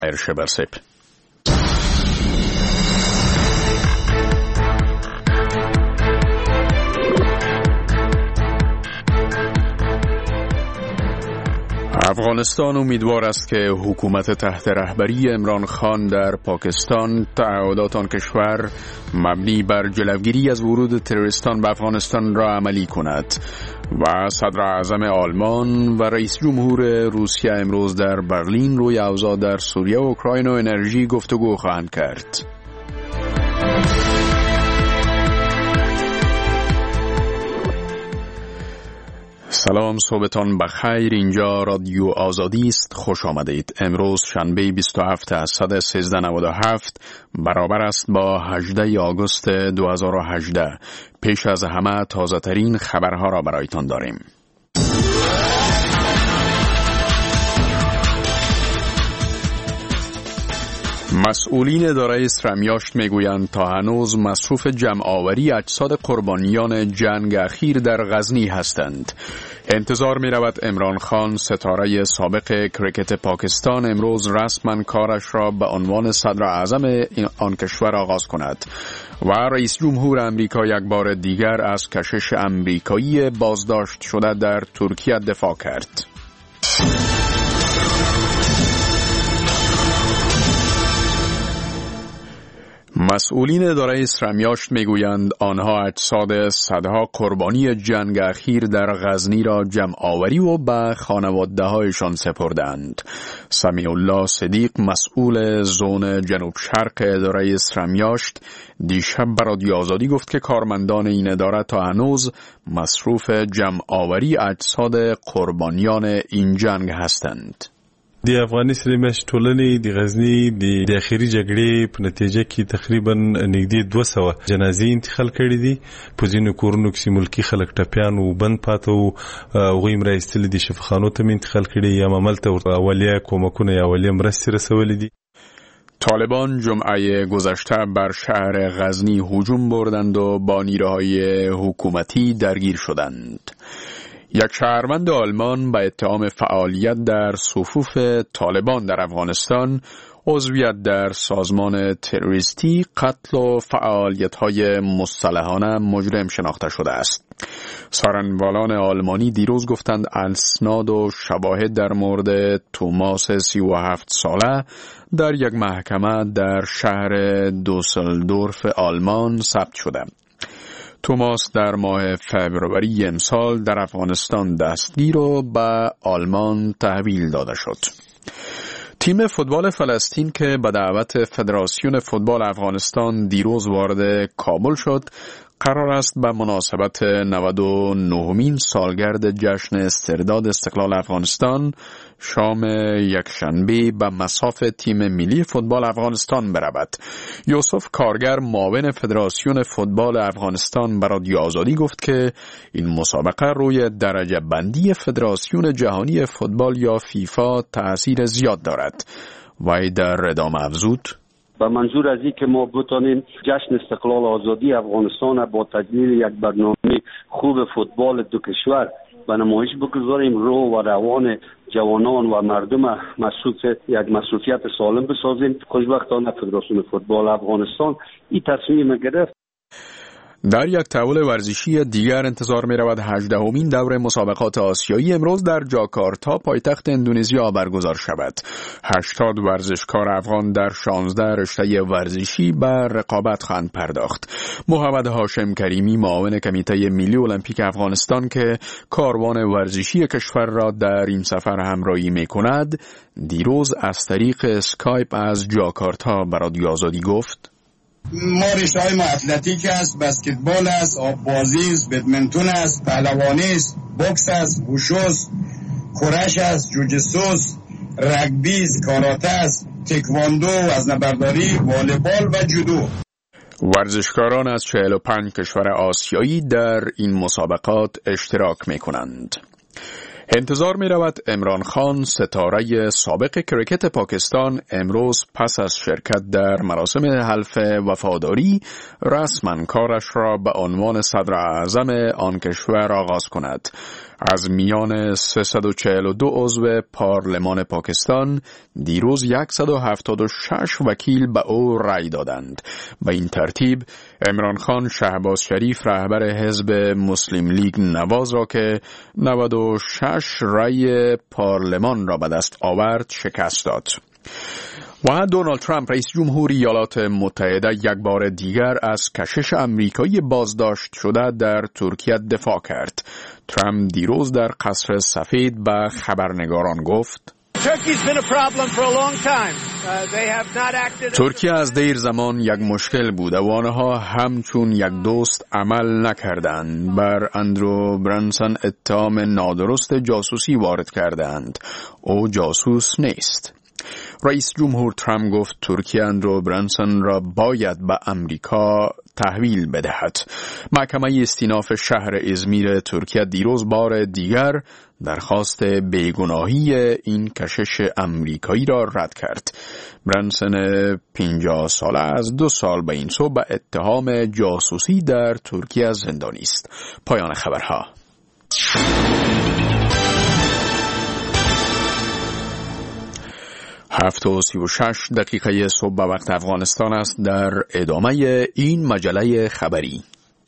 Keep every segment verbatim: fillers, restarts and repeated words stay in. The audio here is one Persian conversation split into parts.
ارشبرسپ افغانستان امیدوار است که حکومت تحت رهبری عمران خان در پاکستان تعهدات آن کشور مبنی بر جلوگیری از ورود تروریستان به افغانستان را عملی کند و صدر اعظم آلمان و رئیس جمهور روسیه امروز در برلین روی اوضاع در سوریه و اوکراین و انرژی گفتگو خواهند کرد. سلام، صبحتان بخیر. اینجا رادیو آزادی است. خوش آمدید. امروز شنبه بیست و هفت اسفند سیزده نود و هفت برابر است با هجدهم آگوست دو هزار و هجده. پیش از همه تازه ترین خبرها را برایتان داریم. مسئولین اداره اسرمیاشت میگویند تا هنوز مصروف جمع‌آوری اجساد قربانیان جنگ اخیر در غزنی هستند. انتظار می رود عمران خان ستاره سابق کرکت پاکستان امروز رسما کارش را به عنوان صدر اعظم آن کشور آغاز کند و رئیس جمهور امریکا یک بار دیگر از کشش امریکایی بازداشت شده در ترکیه دفاع کرد. مسئولین اداره اسرمیاشت میگویند آنها اجساد صدها قربانی جنگ اخیر در غزنی را جمع آوری و به خانواده هایشان سپردند. سمیع الله صدیق مسئول زون جنوب شرق اداره اسرمیاشت دیشب به رادیو آزادی گفت که کارمندان این اداره تا هنوز مصروف جمع آوری اجساد قربانیان این جنگ هستند. د افغاني سرمیاشت ټولنې د غزنی د اخیری جګړې په نتیجه کې تقریبا نږدې دوه سوه جنازې انتقال کړې دي. په ځینو کورونو کې ملکی خلک ټپیان او بند پاتې وو، هغوی هم راایستلي دي شفاخانو ته انتقال کړي یا مملته اولیه کومکونه یا اولیه مرستې رسولې دي. طالبان جمعه گذشته بر شهر غزنی هجوم بردند و با نیروهای حکومتی درگیر شدند. یک شهروند آلمان به اتهام فعالیت در صفوف طالبان در افغانستان، عضویت در سازمان تروریستی، قتل و فعالیت‌های مسلحانه مجرم شناخته شده است. سخنرانان آلمانی دیروز گفتند اسناد و شواهد در مورد توماس سی و هفت ساله در یک محکمه در شهر دوسلدورف آلمان ثبت شده. توماس در ماه فوریه امسال در افغانستان دستگیر و به آلمان تحویل داده شد. تیم فوتبال فلسطین که به دعوت فدراسیون فوتبال افغانستان دیروز وارد کابل شد، قرار است به مناسبت نود و نهمین سالگرد جشن استرداد استقلال افغانستان شام یکشنبه به مصاف تیم ملی فوتبال افغانستان برود. یوسف کارگر معاون فدراسیون فوتبال افغانستان به رادیو آزادی گفت که این مسابقه روی درجه بندی فدراسیون جهانی فوتبال یا فیفا تأثیر زیاد دارد. وی در ادامه افزود: به منظور از این که ما بتانیم جشن استقلال آزادی افغانستان با تجلیل یک برنامه خوب فوتبال دو کشور به نمایش بگذاریم، رو و روان جوانان و مردم مسئول یک مسئولیت سالم بسازیم. خوشبختانه فدراسیون فوتبال افغانستان این تصمیم گرفت. در یک تحول ورزشی دیگر انتظار می رود هجدهمین دور مسابقات آسیایی امروز در جاکارتا پایتخت اندونزیا برگزار شود. هشتاد ورزشکار افغان در شانزده رشته ورزشی به رقابت خواهند پرداخت. محمد هاشم کریمی معاون کمیته ملی المپیک افغانستان که کاروان ورزشی کشور را در این سفر همراهی می کند، دیروز از طریق اسکایپ از جاکارتا به رادیو آزادی گفت: ما رشته‌های ما اتلتیک است، بسکتبال است، آببازی است، بدمنتون است، پهلوانی است، بوکس است، ووشو است، کورش است، جوجیتسو است، رگبی است، کاراته است، تکواندو، وزنه‌برداری، والیبال و جودو. ورزشکاران از چهل و پنج کشور آسیایی در این مسابقات اشتراک می‌کنند. انتظار می رود عمران خان ستاره سابق کرکت پاکستان امروز پس از شرکت در مراسم حلف وفاداری رسما کارش را به عنوان صدر اعظم آن کشور آغاز کند. از میان سیصد و چهل و دو عضو پارلمان پاکستان دیروز صد و هفتاد و شش وکیل به او رأی دادند. به این ترتیب عمران خان شهباز شریف رهبر حزب مسلم لیگ نواز را که نود و شش رأی پارلمان را به دست آورد شکست داد. و دونالد ترامپ رئیس جمهوری ایالات متحده یک بار دیگر از کشش آمریکایی بازداشت شده در ترکیه دفاع کرد. ترامپ دیروز در قصر سفید به خبرنگاران گفت: ترکیه از دیر زمان یک مشکل بود و آنها همچون یک دوست عمل نکردند. بر اندرو برانسون اتهام نادرست جاسوسی وارد کردند. او جاسوس نیست. رئیس جمهور ترامپ گفت ترکیه اندرو برانسون را باید به امریکا تحویل بدهد. محکمه استیناف شهر ازمیر ترکیه دیروز بار دیگر درخواست بیگناهی این کشش امریکایی را رد کرد. برانسون پنجاه ساله از دو سال به این سو به اتهام جاسوسی در ترکیه زندانی است. پایان خبرها. هفت و سی و شش دقیقه صبح به وقت افغانستان است. در ادامه این مجله خبری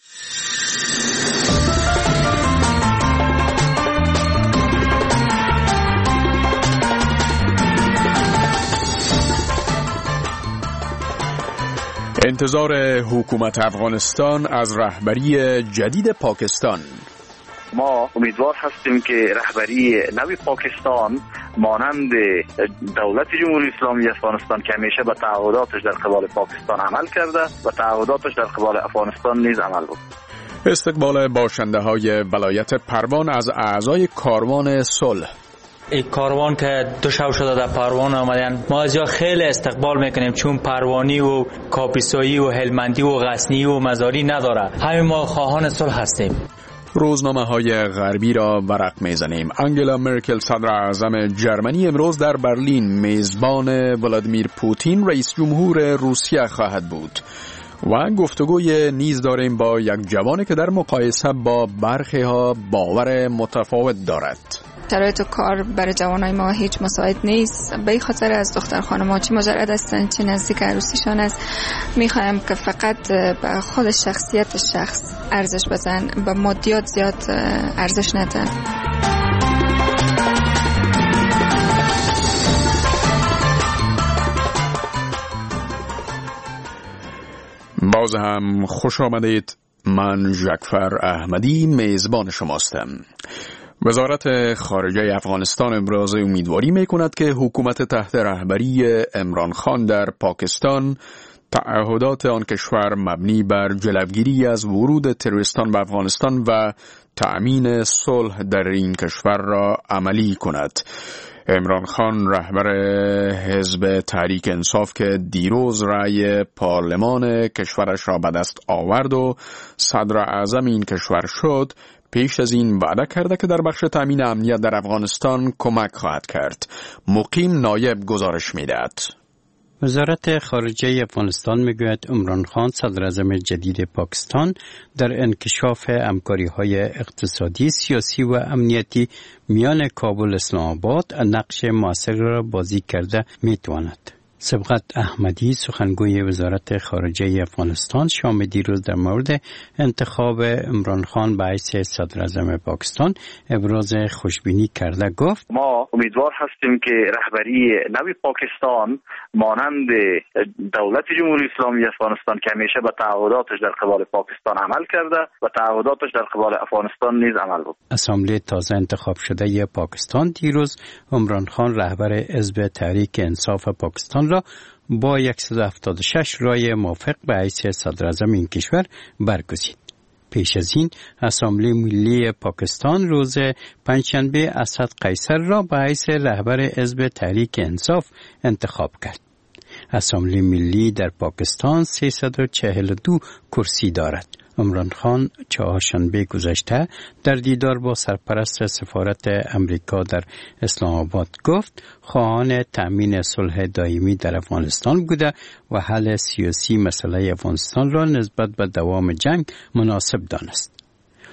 انتظار حکومت افغانستان از رهبری جدید پاکستان. ما امیدوار هستیم که رهبری نوی پاکستان مانند دولت جمهوری اسلامی افغانستان که همیشه به تعهداتش در قبال پاکستان عمل کرده و تعهداتش در قبال افغانستان نیز عمل بود. استقبال باشنده های ولایت پروان از اعضای کاروان صلح. این کاروان که دو شب شده در پروان آمدن، ما از جا خیلی استقبال میکنیم چون پروانی و کاپیسایی و هلمندی و غزنی و مزاری نداره. همه ما خواهان صلح هستیم. روزنامه های غربی را ورق میزنیم. انگلا مرکل صدر اعظم جرمنی امروز در برلین میزبان ولادیمیر پوتین رئیس جمهور روسیه خواهد بود. و گفتگوی نیز داریم با یک جوانی که در مقایسه با برخی ها باور متفاوت دارد. شرایط کار برای جوانای ما هیچ مساعد نیست. به این خاطر از دختر خانم‌ها چه مجرد هستن چه نزدیک عروسیشان است، میخوایم که فقط به خود شخصیت شخص ارزش بزن، به مادیات زیاد ارزش ندن. باز هم خوش آمدید. من جعفر احمدی میزبان شماستم. وزارت خارجه افغانستان ابراز امیدواری می‌کند که حکومت تحت رهبری عمران خان در پاکستان تعهدات آن کشور مبنی بر جلوگیری از ورود تروریستان به افغانستان و تأمین صلح در این کشور را عملی کند. عمران خان رهبر حزب تحریک انصاف که دیروز رأی پارلمان کشورش را به دست آورد و صدر اعظم این کشور شد، پیش از این وعده کرده که در بخش تامین امنیت در افغانستان کمک خواهد کرد. مقیم نایب گزارش می‌دهد. وزارت خارجه افغانستان میگوید عمران خان صدر اعظم جدید پاکستان در انکشاف همکاری‌های اقتصادی، سیاسی و امنیتی میان کابل اسلام آباد نقش موثر را بازی کرده میتواند. سبقت احمدی سخنگوی وزارت خارجه افغانستان شام دیروز در مورد انتخاب عمران خان به حیث صدر اعظم پاکستان ابراز خوشبینی کرده گفت: ما امیدوار هستیم که رهبری نوی پاکستان مانند دولت جمهوری اسلامی افغانستان که همیشه به تعهداتش در قبال پاکستان عمل کرده و تعهداتش در قبال افغانستان نیز عمل بود. اسامبله تازه انتخاب شده پاکستان دیروز عمران خان رهبر حزب تحریک انصاف پاکستان را با صد و هفتاد و شش رای موافق به حیث صدر اعظم این کشور برگزید. پیش از این اسامبله ملی پاکستان روز پنجشنبه اسد قیصر را به حیث رهبر حزب تحریک انصاف انتخاب کرد. اسامبله ملی در پاکستان سیصد و چهل و دو کرسی دارد. عمران خان چهارشنبه گذشته در دیدار با سرپرست سفارت امریکا در اسلام آباد گفت خواهان تأمین صلح دائمی در افغانستان بوده و حل سیاسی مسئله افغانستان را نسبت به دوام جنگ مناسب دانست.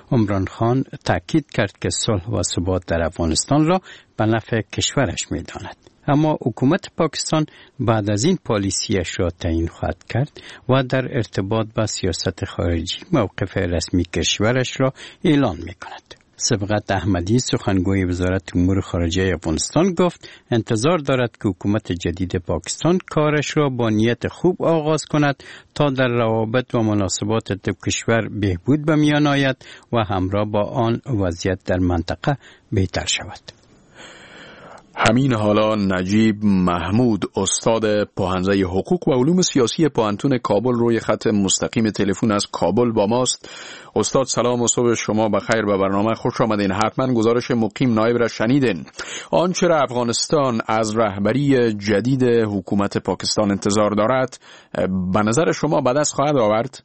عمران خان تاکید کرد که صلح و ثبات در افغانستان را به نفع کشورش می‌داند. اما حکومت پاکستان بعد از این پالیسیش را تعیین خواهد کرد و در ارتباط با سیاست خارجی موقف رسمی کشورش را اعلان می‌کند. سبقت احمدی سخنگوی وزارت امور خارجه افغانستان گفت انتظار دارد که حکومت جدید پاکستان کارش را با نیت خوب آغاز کند تا در روابط و مناسبات دو کشور بهبود به میان آید و همراه با آن وضعیت در منطقه بهتر شود. همین حالا نجیب محمود استاد پوهنځی حقوق و علوم سیاسی پوهنتون کابل روی خط مستقیم تلفن از کابل با ماست. استاد سلام و صبح شما بخیر، به برنامه خوش آمدین. حتما گزارش مقیم نایب را شنیدین. آنچه را افغانستان از رهبری جدید حکومت پاکستان انتظار دارد به نظر شما به دست خواهد آورد؟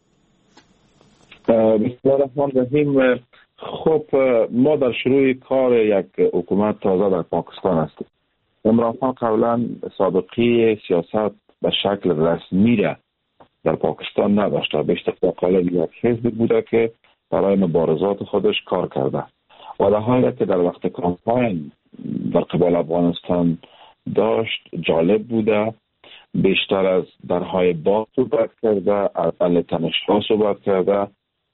بسم الله الرحمن الرحیم. خب ما در شروع کار یک حکومت تازه در پاکستان هستیم. عمران خان قبلا سابقه سیاست به شکل رسمی را در پاکستان نداشته، بیشتر در قالب یک حزب بوده که برای مبارزات خودش کار کرده و در حالی که در وقت کامپاین در قبال افغانستان داشت جالب بوده، بیشتر از درهای باز صحبت کرده، از اهل تنش‌ها صحبت کرده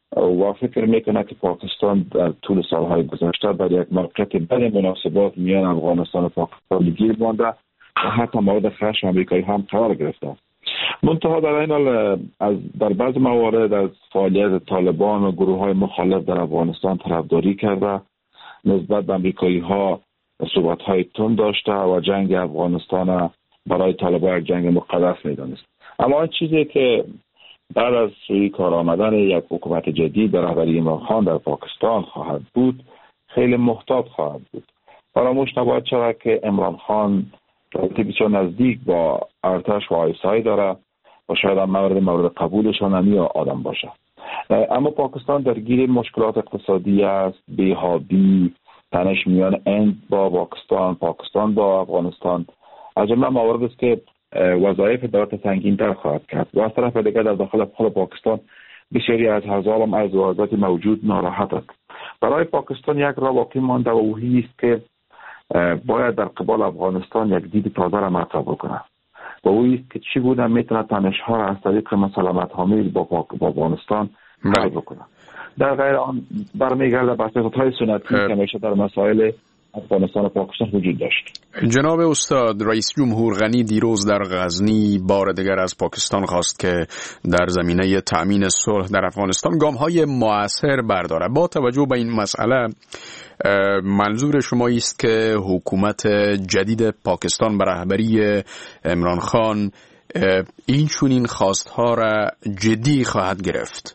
و فکر میکنه که پاکستان در طول سالهای گذشته در یک موقعیت بین مناسبات میان افغانستان و پاکستان گیر مانده و حتی مورد خشم امریکایی هم قرار گرفته. منتها در این حال از در بعض موارد از فعالیت طالبان و گروه های مخالف در افغانستان طرفداری کرده، نسبت به امریکایی ها صحبت های تند داشته و جنگ افغانستان برای طالبان یک جنگ مقدس میدانست. اما این چیزی که بعد از روی کار آمدن یک حکومت جدید در رهبری عمران خان در پاکستان خواهد بود، خیلی محتاط خواهد بود. فراموش نباید شود که عمران خان رابطه بسیار نزدیک با ارتش و آی اس آی داره و شاید هم مورد مورد قبولشان همی آدم باشه. اما پاکستان درگیر مشکلات اقتصادی است، بی‌حابی، تنش میان هند با پاکستان، پاکستان با افغانستان، از جمله موارد است که وظایف دولت سنگین‌تر خواهد کرد. و از طرف دیگر در داخل خود پاکستان بسیاری از احزاب هم از وضعیت موجود ناراحت است. برای پاکستان یک راه باقی مانده و اوهی است که باید در قبال افغانستان یک دید تازه را مطرح بکنه و اوهی است که چگونه میتونه تنش‌ها را از طریق مسالمت آمیز با, با افغانستان حل بکنه. در غیر آن برمیگرده به سیاست‌های سنتی که همیشه در مسائل افغانستان و پاکستان وجود داشت. جناب استاد، رئیس جمهور غنی دیروز در غزنی بار دیگر از پاکستان خواست که در زمینه تأمین صلح در افغانستان گام‌های مؤثر برداره. با توجه به این مسئله منظور شما است که حکومت جدید پاکستان به رهبری عمران خان این چنین خواست‌ها را جدی خواهد گرفت؟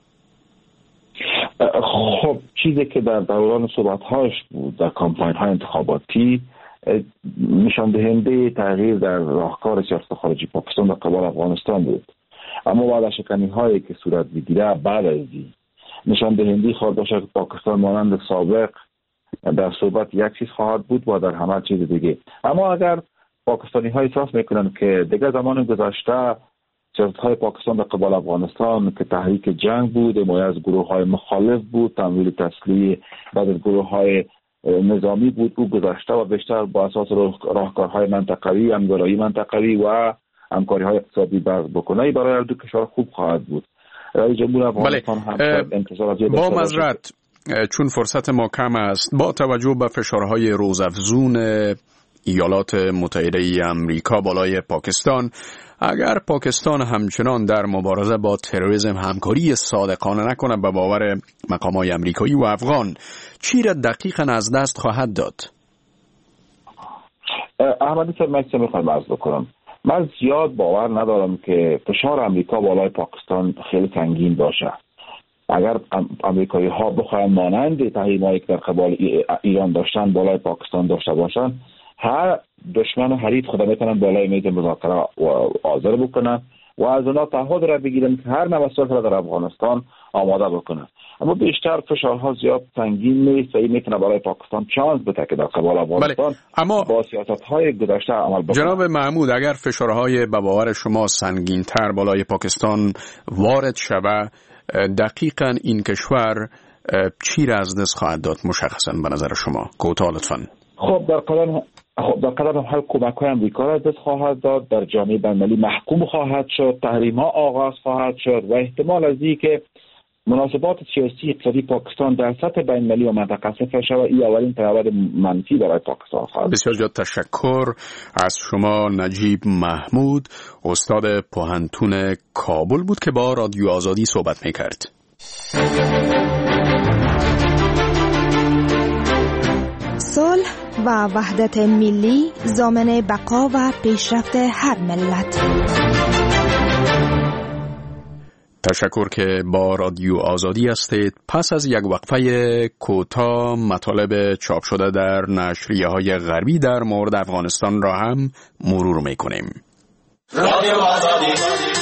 خب چیزی که در دوران صحبت‌هاش بود در کمپاین‌های انتخاباتی نشان دهنده تغییر در راهکار سیاست خارجی پاکستان در قبال افغانستان بود. اما بعد از شکنی‌هایی که صورت می‌گیره بعد از این نشان دهنده خواهد باشه که پاکستان مانند سابق در صحبت یک چیز خواهد بود و در همه چیز دیگه. اما اگر پاکستانی‌ها احساس می‌کنن که دیگه زمان گذشته سیاست‌های پاکستان در قبال افغانستان که تحریک جنگ بود، حمایت از گروه‌های مخالف بود، تمویل تسلیح بعد از گروه‌های نظامی بود، او گذشته و بیشتر با اساس راهکارهای منطقوی، همکاری منطقوی و همکاری‌های اقتصادی بحث بکنه، برای هر دو کشور خوب خواهد بود. رئیس جمهور افغانستان هم انتظار از با معذرت چون فرصت ما کم است، با توجه به فشارهای روزافزون ایالات متحده ای آمریکا بالای پاکستان، اگر پاکستان همچنان در مبارزه با تروریسم همکاری صادقانه نکنه به باور مقامات آمریکایی و افغان، چی را دقیقاً از دست خواهد داد؟ احمدی صاحب، من میخوام عرض بکنم، من زیاد باور ندارم که فشار امریکا بالای پاکستان خیلی سنگین باشه. اگر امریکایی ها بخواهند مانند تحریم‌هایی که در قبال ایران داشتن بالای پاکستان داشته باشند، هر دشمن و حریف خدا میتونن بالای میز مذاکره حاضر بکنن و از اونا تعهد را بگیرن که هر نوع صلح را در افغانستان آماده بکنن. اما بیشتر فشارها زیاد سنگین نیست و این میتونه برای پاکستان چانس بده که در قبال افغانستان بله. اما با سیاست‌های گذشته عمل بکنه. جناب محمود، اگر فشارهای به باور شما سنگین‌تر بالای پاکستان وارد شود، دقیقاً این کشور چی را از دست خواهد داد مشخصا به نظر شما؟ کوتاه لطفاً. خب در قدم خب در قدم حل کمک‌های آمریکا را از دست خواهد داد، در جامعه بین‌المللی محکوم خواهد شد، تحریم‌ها آغاز خواهد شد و احتمال از این که مناسبات سیاسی اقتصادی پاکستان در سطح بین‌المللی و منطقه صفر شود، این اولین پیامد منفی برای پاکستان خواهد. بسیار زیاد تشکر از شما نجیب محمود، استاد پوهنتون کابل بود که با رادیو آزادی صحبت می‌کرد. صلح و وحدت ملی ضامن بقا و پیشرفت هر ملت. تشکر که با رادیو آزادی هستید. پس از یک وقفه کوتاه مطالب چاپ شده در نشریه‌های غربی در مورد افغانستان را هم مرور می‌کنیم. رادیو آزادی.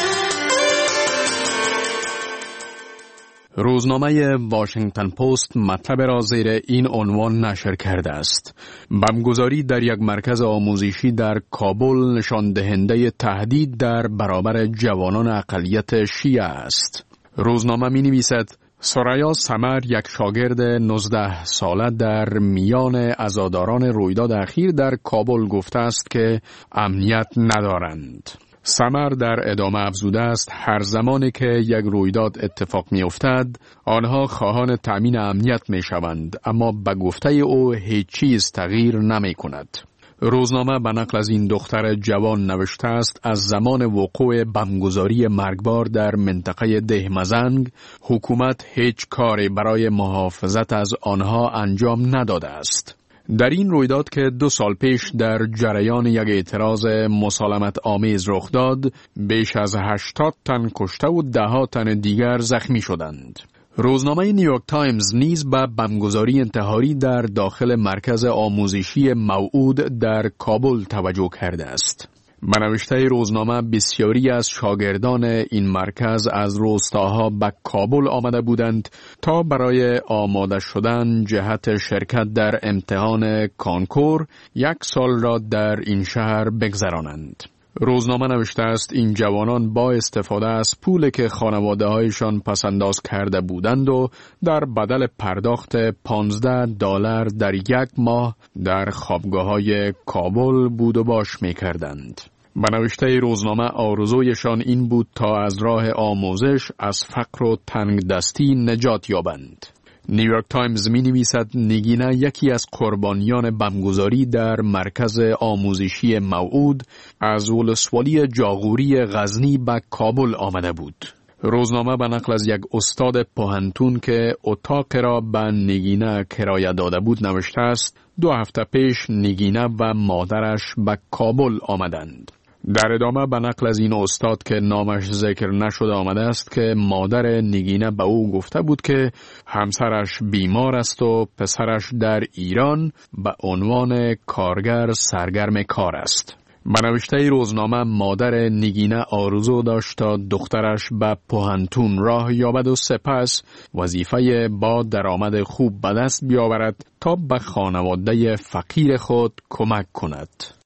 روزنامه واشنگتن پست مطلب را زیر این عنوان نشر کرده است: بمبگذاری در یک مرکز آموزشی در کابل نشان دهنده تهدید در برابر جوانان اقلیت شیعه است. روزنامه می نویسد ثریا سمر، یک شاگرد نوزده ساله، در میان عزاداران رویداد اخیر در کابل گفته است که امنیت ندارند. سمر در ادامه افزوده است هر زمانی که یک رویداد اتفاق می افتد آنها خواهان تأمین امنیت می شوند، اما به گفته او هیچ چیز تغییر نمی کند. روزنامه به نقل از این دختر جوان نوشته است از زمان وقوع بمبگذاری مرگبار در منطقه دهمزنگ حکومت هیچ کاری برای محافظت از آنها انجام نداده است. در این رویداد که دو سال پیش در جریان یک اعتراض مسالمت آمیز رخ داد، بیش از هشتاد تن کشته و ده ها تن دیگر زخمی شدند. روزنامه نیویورک تایمز نیز به بمبگذاری انتحاری در داخل مرکز آموزشی موعود در کابل توجه کرده است. به نوشته روزنامه بسیاری از شاگردان این مرکز از روستاها به کابل آمده بودند تا برای آماده شدن جهت شرکت در امتحان کانکور یک سال را در این شهر بگذرانند. روزنامه نوشته است این جوانان با استفاده از پولی که خانواده هایشان پسنداز کرده بودند و در بدل پرداخت پانزده دلار در یک ماه در خوابگاه های کابل بود و باش می کردند. به نوشته روزنامه آرزویشان این بود تا از راه آموزش از فقر و تنگ دستی نجات یابند. نیویورک تایمز می نویسد نگینه یکی از قربانیان بمبگذاری در مرکز آموزشی موعود از ولسوالی جاغوری غزنی به کابل آمده بود. روزنامه به نقل از یک استاد پوهنتون که اتاق را به نگینه کرایه داده بود نوشته است دو هفته پیش نگینه و مادرش به کابل آمدند. در ادامه به نقل از این استاد که نامش ذکر نشده آمده است که مادر نگینه به او گفته بود که همسرش بیمار است و پسرش در ایران به عنوان کارگر سرگرم کار است. به نوشته روزنامه مادر نگینه آرزو داشت تا دخترش به پوهنتون راه یابد و سپس وظیفه با درآمد خوب به دست بیاورد تا به خانواده فقیر خود کمک کند.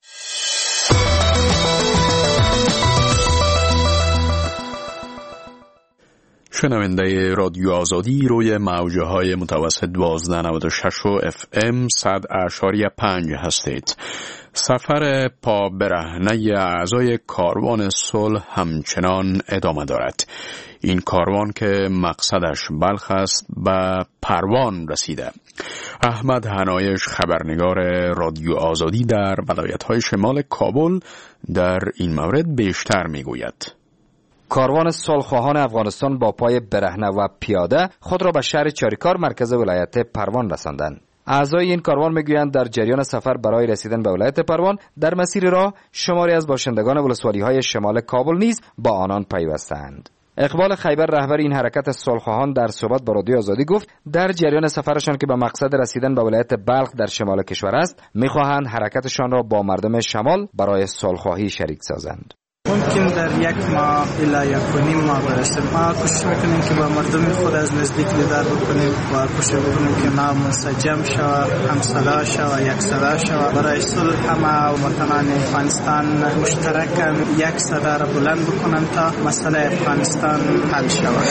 شنونده رادیو آزادی روی موجه های متوسط دوازده نود و شش و اف ام صد اشاری پنج هستید. سفر پا برهنه اعضای کاروان صلح همچنان ادامه دارد. این کاروان که مقصدش بلخ است به پروان رسیده. احمد حنایش خبرنگار رادیو آزادی در ولایت‌های شمال کابل در این مورد بیشتر میگوید. کاروان صلح‌خواهان افغانستان با پای برهنه و پیاده خود را به شهر چاریکار مرکز ولایت پروان رساندند. اعضای این کاروان میگویند در جریان سفر برای رسیدن به ولایت پروان در مسیر راه شماری از باشندگان ولسوالی‌های شمال کابل نیز با آنان پیوستند. اقبال خیبر رهبر این حرکت صلح‌خواهان در صحبت با رادیو آزادی گفت در جریان سفرشان که به مقصد رسیدن به ولایت بلخ در شمال کشور است می‌خواهند حرکتشان را با مردم شمال برای صلح‌خواهی شریک سازند. ممکن در یک ماه الی یک و نیم ماه برسیم. ما کوشش میکنیم که با مردم خود از نزدیک دیدار بکنیم و کوشش بکنیم که ما منسجم شود، هم صدا شود، یک صدا شود. برای صلح همه وطنان افغانستان مشترک یک صدا را بلند بکنند تا مسئله افغانستان حل شود.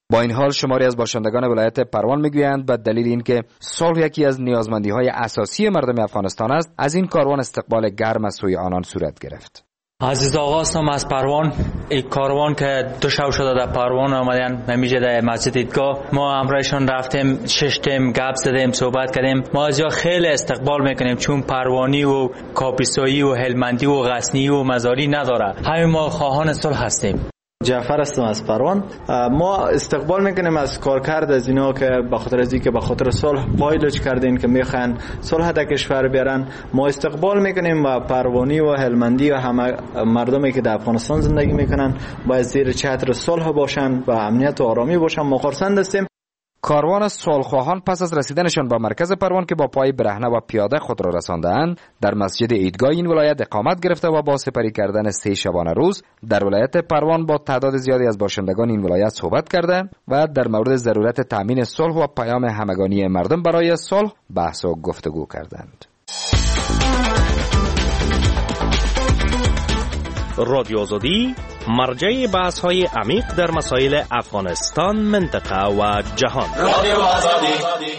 با این حال شماری از باشندگان ولایت پروان میگویند به دلیل اینکه صلح یکی از نیازمندی‌های اساسی مردم افغانستان است، از این کاروان استقبال گرم از سوی آنان صورت گرفت. عزیز آقا هستم از پروان. این کاروان که دو شب شده در پروان آمدن نمیشه در مسجد ایدگاه، ما همراهشان رفتیم، ششتیم، گپ زدیم، صحبت کردیم. ما از جا خیلی استقبال میکنیم چون پروانی و کاپیسایی و هلمندی و غزنی و مزاری نداره. همین ما خواهان صلح هستیم. جعفر هستم از پروان. ما استقبال میکنیم از کارکرد از اینا که به خاطر از اینکه به خاطر صلح پایلوچ کردین که میخوان صلح در کشور بیارن. ما استقبال میکنیم و پروانی و هلمندی و همه مردمی که در افغانستان زندگی میکنن باید زیر چتر صلح باشن و امنیت و آرامی باشن. ما خرسند هستیم. کاروان صلحخواهان پس از رسیدنشان به مرکز پروان که با پای برهنه و پیاده خود را رساندند، در مسجد عیدگاه این ولایت اقامت گرفته و با سپری کردن سه شبانه روز در ولایت پروان با تعداد زیادی از باشندگان این ولایت صحبت کرده و در مورد ضرورت تامین صلح و پیام همگانی مردم برای صلح بحث و گفتگو کردند. رادیو آزادی مرجع بحث های عمیق در مسائل افغانستان، منطقه و جهان. رادیو آزادی.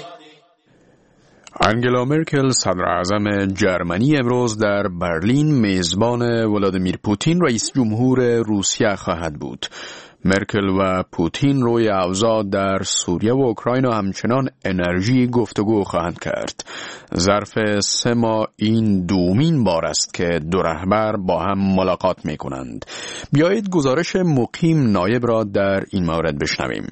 انگلا مرکل صدر اعظم جرمنی امروز در برلین میزبان ولادیمیر پوتین رئیس جمهور روسیه خواهد بود. مرکل و پوتین روی اوضاع در سوریه و اوکراین و همچنان انرژی گفتگو خواهند کرد. ظرف سه ماه این دومین بار است که دو رهبر با هم ملاقات می کنند. بیایید گزارش مقیم نایب را در این مورد بشنویم.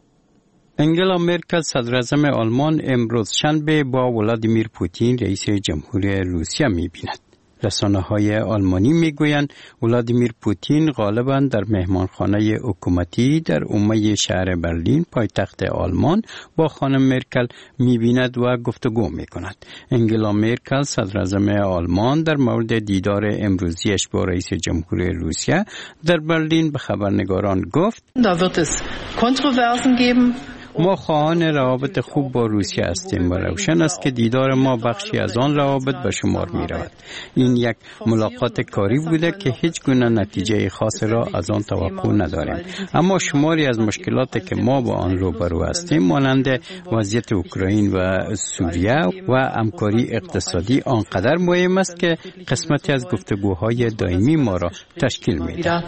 انگلا مرکل صدر اعظم آلمان امروز شنبه با ولادیمیر پوتین رئیس جمهور روسیه می بیند. رسانه‌های آلمانی میگویند ولادیمیر پوتین غالباً در مهمانخانه حکومتی در عمه شهر برلین پایتخت آلمان با خانم مرکل می‌بیند و گفتگو می‌کند. انگلا مرکل صدر اعظم آلمان در مورد دیدار امروزیش با رئیس جمهور روسیه در برلین به خبرنگاران گفت: Da wird es Kontroversen geben. ما خواهان روابط خوب با روسیه هستیم و روشن است که دیدار ما بخشی از آن روابط به شمار می رود. این یک ملاقات کاری بوده که هیچ گونه نتیجه خاص را از آن توقع نداریم، اما شماری از مشکلاتی که ما با آن روبرو هستیم مانند وضعیت اوکراین و سوریه و همکاری اقتصادی آنقدر مهم است که قسمتی از گفتگوهای دائمی ما را تشکیل می دهد.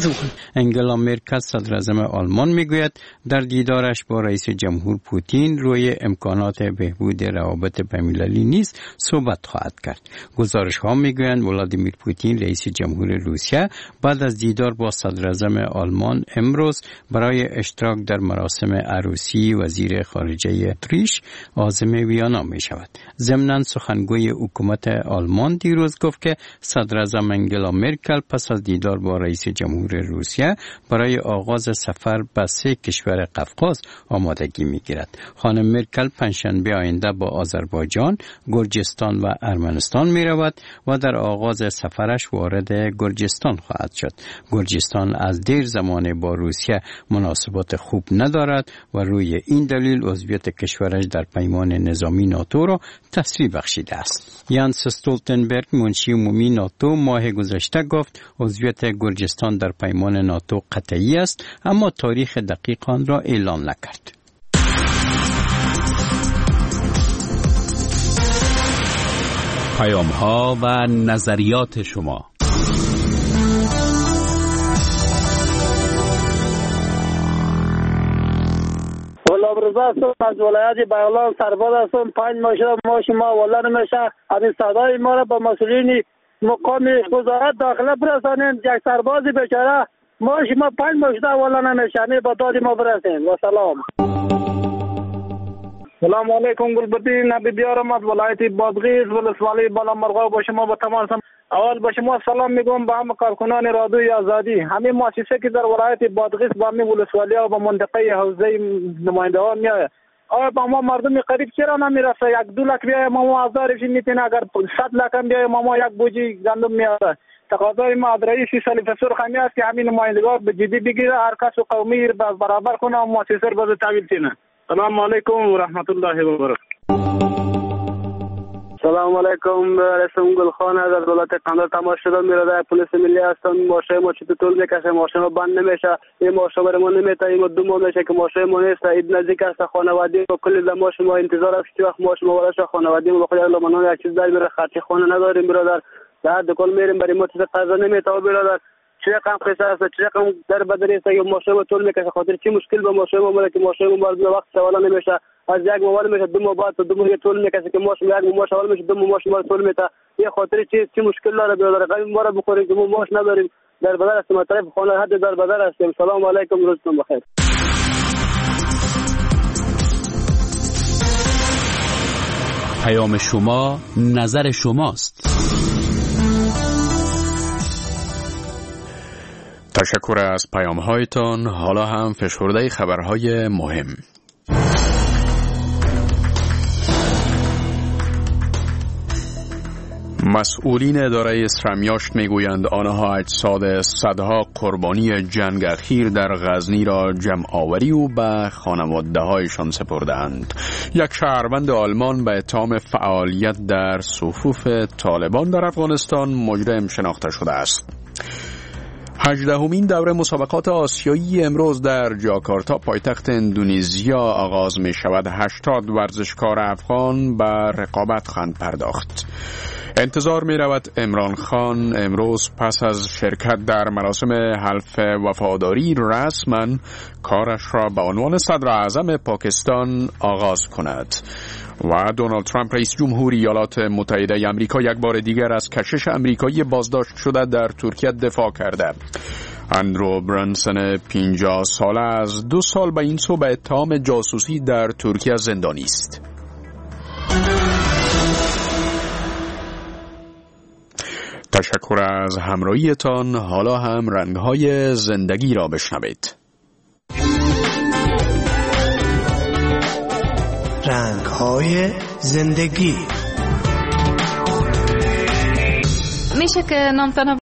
انگلا مرکل صدر اعظم آلمان می گوید در دیدارش با رئیس جمهور پوتین روی امکانات بهبود روابط بین‌المللی نیز صحبت خواهد کرد. گزارش ها میگویند ولادیمیر پوتین رئیس جمهور روسیه بعد از دیدار با صدر اعظم آلمان امروز برای اشتراک در مراسم عروسی وزیر خارجه اتریش عازم ویانا می شود. ضمناً سخنگوی حکومت آلمان دیروز گفت که صدر اعظم انگلا مرکل پس از دیدار با رئیس جمهور روسیه برای آغاز سفر به سه کشور قفقاز آمادگی می‌گیرد. خانم مرکل پنجشنبه آینده با آذربایجان، گرجستان و ارمنستان می‌رود و در آغاز سفرش وارد گرجستان خواهد شد. گرجستان از دیر زمان با روسیه مناسبات خوب ندارد و روی این دلیل عضویت کشورش در پیمان نظامی ناتو را تسریع بخشیده است. یانس استولتنبرگ منشی عمومی ناتو ماه گذشته گفت عضویت گرجستان در پیمان ناتو قطعی است، اما تاریخ دقیق آن را اعلام نکرد. پیام ها و نظریات شما. غلامرضا هستم از ولایت بغلان سرباز هستم. پنج ماه شده ماش ما والا نمیشه. همین صدای ما را به مسئولین مقام وزارت داخله برسانیم. یک سرباز بیچاره ماش ما پنج ماه شده والا نمیشه. همین با داد ما برسیم. و سلام. سلام علیکم. گلبدی نبی بیارم از ولایت بادغیس ولسوالی بالا مرغا با شما با تمام سم. اول با شما سلام میگم به همه کارکنان رادیوی آزادی. همین مؤسسه که در ولایت بادغیس با همین ولسوالی و با منطقه حوزه نماینده ها میاد. آیا با ما مردم قریب چرا نمیرسه؟ یک دو لک بیای ما هزارش میتونه، اگر صد لک هم بیای ما یک بوجی گندم میاره. تقاضای ما از رئیس سلیف سرخمی است که همین نمایندگان به جدی بگیره، هر کس قومی برابر کنه و مؤسسه رو به تحویل کنه. السلام علیکم و رحمت الله و برکاته. سلام علیکم. رسم گلخان از دولت قندار تماس شده میراده پلیس ملی هستم. ماشه ما چطور طول میکشه، ماشه ما بند نمیشه، این ماشه برای ما نمیته، این دو ماه میشه که ماشه ما نیست. عید نزدیک است، خانوادگی و کلی زمان ما انتظار است که وقت ماشه ما وارش خانوادگی ما بخواد لمنان یک چیز در میره، خرچی خانه نداریم برادر. در دکان میریم برای ما چیز قضا نمیته برادر. چه رقم قصه است، چه رقم در بدر است که ماشه ما طول میکشه، خاطر چی مشکل با ماشه ما مال که ماشه ما مرد وقت سوال نمیشه، از یک موال میشه دو ماه بعد دو ماه طول میکشه که ماشه یک ماه سوال میشه دو ماه ماشه ما طول میته. یه خاطر چی چی مشکل داره برادر؟ قبل ما را بخوریم که ما ماش نداریم، در بدر است، ما طرف خانه حد در بدر هستیم. سلام علیکم، روزتون بخیر. پیام شما نظر شماست. تشکر از پیام هایتان. حالا هم فشرده خبرهای مهم. مسئولین اداره اسرمیاشت میگویند آنها اجساد صدها قربانی جنگ اخیر در غزنی را جمع آوری و به خانواده هایشان سپردند. یک شهروند آلمان به اتهام فعالیت در صفوف طالبان در افغانستان مجرم شناخته شده است. هجدهمین دوره مسابقات آسیایی امروز در جاکارتا پایتخت اندونزیا آغاز می شود. هشتاد ورزشکار افغان به رقابت خواهند پرداخت. انتظار می رود عمران خان امروز پس از شرکت در مراسم حلف وفاداری رسما کارش را به عنوان صدر اعظم پاکستان آغاز کند. و دونالد ترامپ رئیس جمهور ایالات متحده آمریکا یک بار دیگر از کشش آمریکایی بازداشت شده در ترکیه دفاع کرده. اندرو برانسون پنجاه ساله از دو سال به این سو به اتهام جاسوسی در ترکیه زندانی است. تشکر از همراهیتان. حالا هم رنگ‌های زندگی را بشنوید. رنگ‌های زندگی. میشه که نام تنها